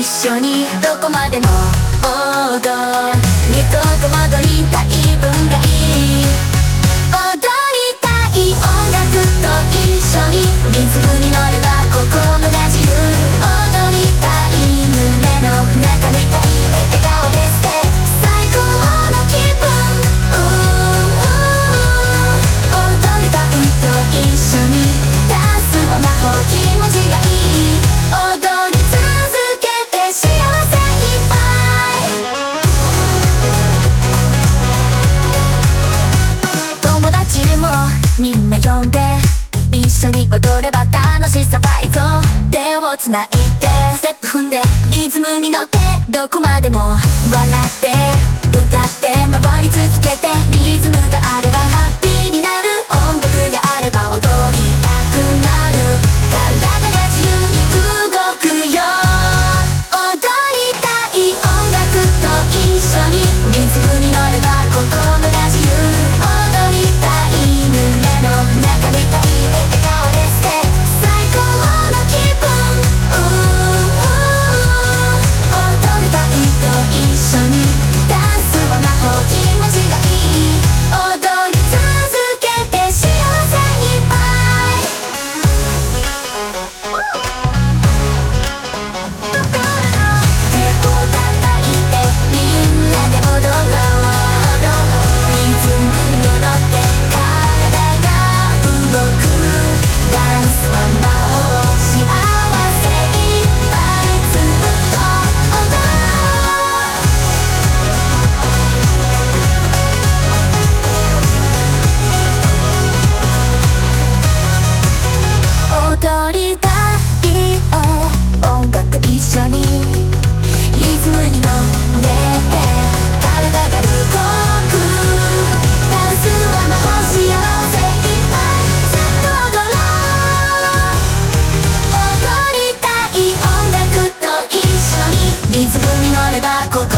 緒にどこまでも踊りと戸惑いたい分がいい踊りたい音楽と一緒にリズムに乗れば心が自由踊りたい胸の中にいたい笑顔で捨て最高の気分踊りたいと一緒にダンスは魔法気持ちがいい踊り続けて幸せいっぱい友達もみんな呼んで一緒に踊れば楽しさ倍増手をつないでステップ踏んでリズムに乗ってどこまでも笑って歌って回り続けてリズムがあればハッピーになる音楽があれば踊りたくなる体が自由に動くよ踊りたい音楽と一緒にリズムに乗れば心が自由踊りたい胸の中にいたい笑顔で捨て最高の気分踊りたいと一緒にダンスは魔法気持ちがいい踊り続けて幸せいっぱい手を叩いてみんなで踊ろうリズムに乗って体が動くダンスは魔法幸せいっぱいずっと踊りたい音楽一緒にリズムに乗って体が動くダンスは魔法幸せいっぱいずっと踊ろう踊りたい音楽と一緒にリズムに乗れば心